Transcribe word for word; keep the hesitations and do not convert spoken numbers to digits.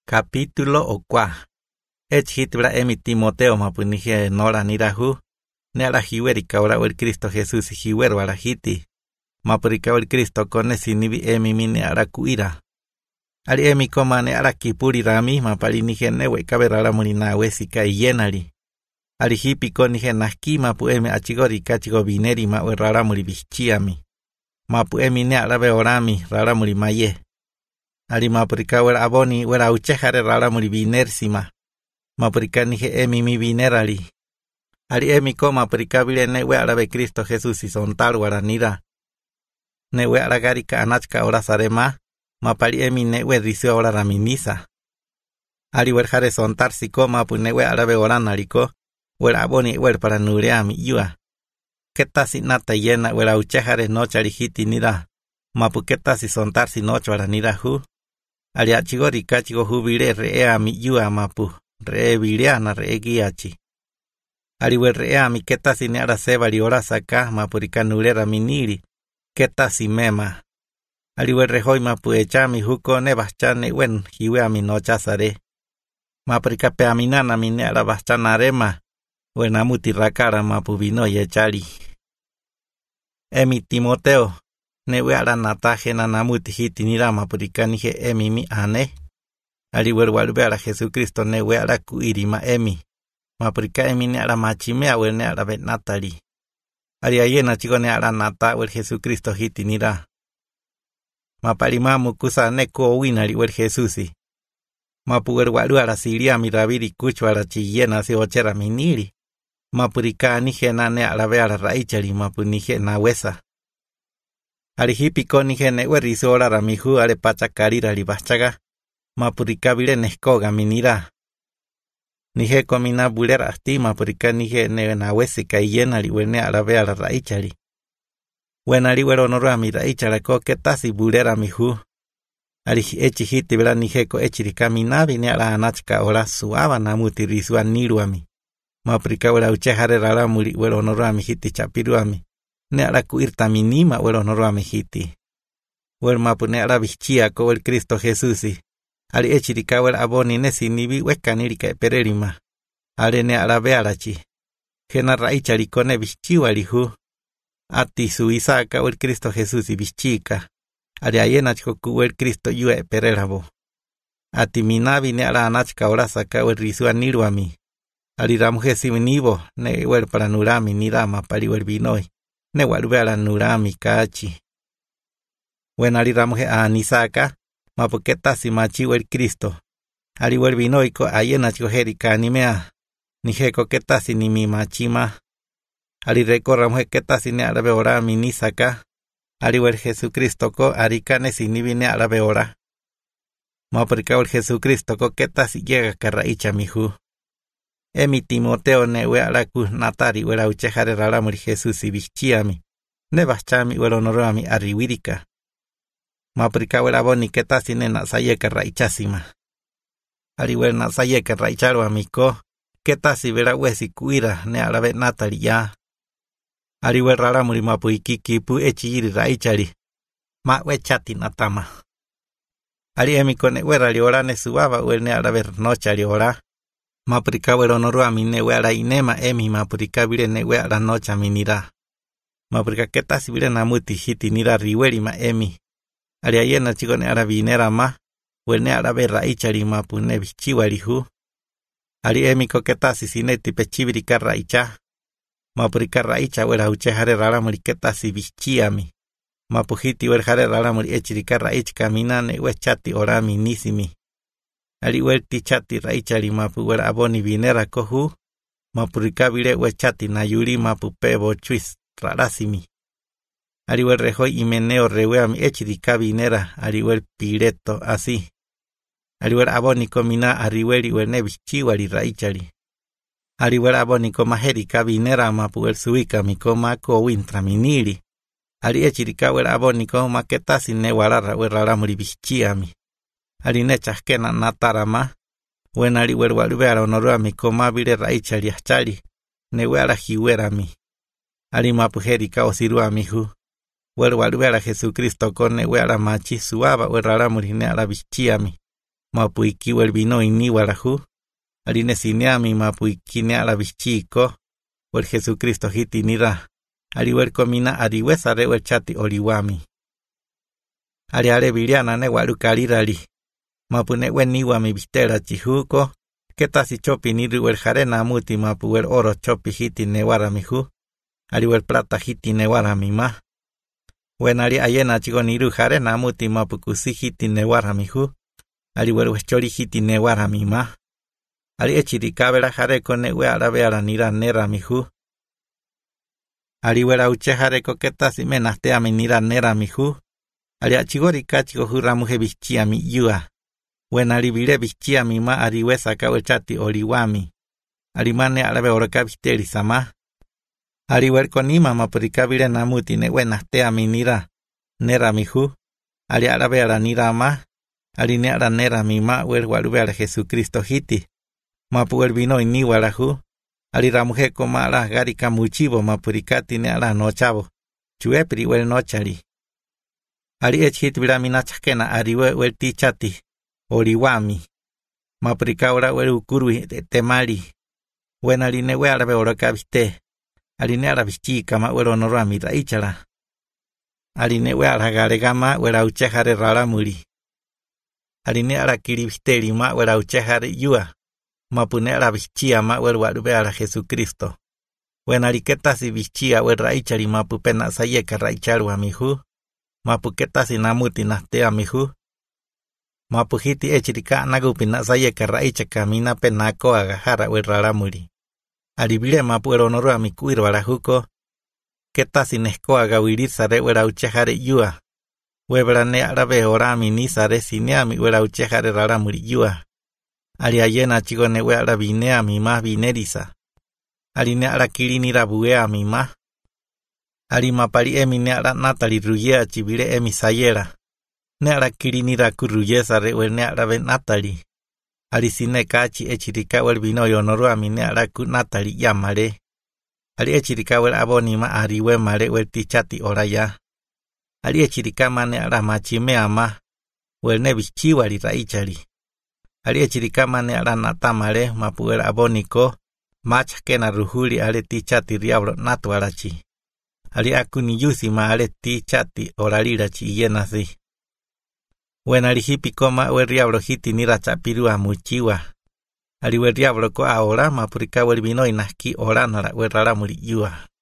Capítulo okwa. Echitbra emi Timoteo mapunije nora nirahu. Nera hiwerika ora el Cristo Jesús hiweru arahiti. Mapurika el Cristo kone sinibi emi mine arakuira. Ali emi koma ne arakipuri rami mapali nije newe kabera murina wesika yenari. Ali hipi konije naski mapu emi achigori kachigo bineri ma rara muri bichiami. Mapu emi ne arabe orami rara muri maye. Ali mapurika wera aboni wera uchehare rara muri binersima. Mapurika nije emi mi binerali. Ali emi ko mapurika bile newe arabe Cristo Jesús y sontar waranira. Newe aragarika anachka ora sarema. Mapali emi newe risio ora raminisa. Ali werjare sontar siko mapu newe arabe oranariko. Wera aboni wer para nureami yua. Keta si nata yena wera uchehare noche alijiti nira. Mapu keta si sontar si noche waranira hu. Ali achigori kachigo hubire rea mi yua mapu. Re viriana re guiachi. Ali wer rea mi keta si neara seba li ora saka mapurika nurera miniri. Keta si mema. Ali wer rehoi mapu echami huko ne bachane wen hiwe ami nocha sare. Mapurika pe aminana mi neara bachana rema. Wen amuti rakara mapu vino yechali. Emi Timoteo. Newe ara nataje na namuti hiti nira mapurika nije emi mi ane. Ali wer walbe ara Jesucristo newe ara kuirima emi. Mapurika emi ne ara machimea wer ne ara bet natali. Ali ayena chigo ne ara nata wer Jesucristo hiti nira. Mapalima mukusa neko winari wer Jesusi. Mapu wer walu ara siria mirabiri kuchu ara chiyena si ochera miniri. Mapurika nije na ne ara be ara raichari mapu nije na wesa. Ali hipiko nije ne wer riso ora ramihu are pachakarira li bachaga. Mapurika bile neskoga minira. Nije komina bulera asti mapurika nije ne na wesika yena li wene arabe ara raichari. Wena li wer onoro ami raichara ko ketasi bulera mihu. Ali echi hiti bela nije ko echi kamina bine ara anachka ora suava namuti risua niruami. Mapurika wera uchehare rara muri wer onoro ami hiti chapiruami. Ne ara kuirta minima wer onoro ami hiti. Wer mapu ne ara bichia ko el Cristo Jesusi. Ali echirika wer aboni nesi nibi wekanirika pererima. Ale ne arabe arachi. Gena raichari kone bichiwa lihu. Ati suisaka wer Cristo Jesusi bichika. Ali ayena chikoku wer Cristo yue pererabo. Ati minabi ne ara anachka orasaka wer risua niruami. Ali ramujesi nibo ne wer para nurami nirama pali wer binoi. Ne walube ala nurami kachi. Wen ali ramuje anisaka. Mapuketa si machi wer Cristo. Ali wer binoiko ayena chiko herika animea. Nijeko keta si ni mi machima. Ali reko ramuje keta si ne arabe ora minisaka. Ali wer Jesucristo ko arikane si ni vine arabe ora. Mapurika wer Jesucristo ko keta si llega karaicha mihu. Emi Timoteo ne we araku natari wer auchehare raramuri Jesus si bichiami. Ne bachami wer onorami arriwirika. Mapurika wer aboni keta sine na sayeka raichasima. Ali wer na sayeka raicharo amiko. Keta si vera wesi kuira ne arabe natali ya. Ali wer raramuri mapu ikikipu echiri raichari. Ma we chati natama. Ali emiko ne wer ali ora ne suava wer ne arabe nochari ora. Mapurika wer onoro amine wer ara inema emi mapurika bile ne wer ara nocha minira. Mapurika keta si bile namuti hiti nira riweri ma emi. Ali ayena chico ne ara binera ma. Wene arabe raichari mapu ne bichiwari hu. Ali emiko ketasi sineti pechibirika raicha. Mapurika raicha wera uchehare raramuri ketasi bichiami. Mapu hiti werjare raramuri echirika raich kaminane wechati orami nisimi. Ali werti chati raichari mapu wera aboni binera kohu. Mapurika bile wechati nayuri mapu pebo chuis rarasimi. Ali wer rehoi imeneo reweami echirika binera. Ali wer pireto así. Ali wer aboniko mina arriweri wer nebichiwari raichari. Ali wer aboniko maherika binera mapu wer suika miko mako wintra miniri. Ali echirika wer aboniko maketasi ne warara wer raramuri bichiami. Ali nechashkena natarama. Wen ali wer walubeara onorua miko mabire raichari achari. Ne wera hiwerami. Ali mapu herika osirua mihu. Wer walubeara Jesucristo kone wera machi suaba wer raramuri ne ara bichiami. mapuiki wel vino ini warahu, aline sineami mapuiki ne ala bichiko, wel Jesucristo hiti nira, ali wel komina ariwesare wel chati oliwami. Ali ale viliana ne walukalirali, mapune wen niwami bistera chihuko, ketasi chopi niru wel jarena muti mapu wel oro chopi hiti ne waramihu, ali wel plata hiti ne waramima. Wen ali ayena chigo niru jarena muti mapu kusi hiti ne waramihu, ali wel wechori hiti ne waramima. Ali echirikabela jareko ne we arabeara nira neramihu. Ali wel auche jareko ketasi menasteami nira neramihu. Ali achigori kachigo huramuhe bichiami yua. Wen ali vile bichiami ma ariwesa kawe chati oliwami. Ali mane arabe oroka bisteri sama. Ali wel konima mapurikabile namuti ne wenasteami nira neramihu. Ali arabe ara nira ma. Ali ne ara nerami ma wel walube ala Jesucristo hiti. Mapu el vino ini warahu. Ali ramuhe koma ala garika muchivo mapurikati ne ala nochavo. Chuepri wel nochari. Ali echit vilamina chakena ariwe wel tichati. Oriwami. Mapurikaura wel ukuru temali. Wen ali ne we arabe oroka viste. Ali ne arabichi kama wel onorami raichara. Ali ne we aragaregama wel auchejare raramuri. Ali ne arakiri visteri ma wel auchejare yua. Mapune arabichia ma wel walube ala Jesucristo. Wen ariketa si bichia wel raichari mapu pena sayeka raicharu amihu. Mapu ketasi namuti nahte amihu. Mapu hiti echirika nagupi na sayeka raicha kamina penako agahara wel raramuri. Aribile mapu el honoro amikuir barajuko. Ketasi nesko agawirir sare wel auchejare yua. Webrane arabe orami ni sare sineami wel auchejare raramuri yua. Ali ayena chigo ne we ara vine a mi ma vinerisa. Ali ne ara kiri ni rabue a mi ma. Ali mapari emi ne ara natali ruye a chibire emi sayera. Ne ara kiri ni ra kuruye sare we ne ara ben natali. Ali sine kachi echirika wel vino yonoru a mi ne ara ku natali yamare. Ali echirika wel aboni ma ari we mare wel tichati oraya. Ali echirika ma ne ara machime ama. Wel ne bichiwari raichari. Ali echirikama ne ara natamare mapuel aboniko mach kena ruhuri ale tichati riablo natuarachi. Ali akuni yusi ma ale tichati oralirachi yenasi. Wen ali hipikoma we riablo hiti nira chapirua muchiwa. Ali we riablo ko ahora mapurika wel vino inaski oranara we raramuri yua.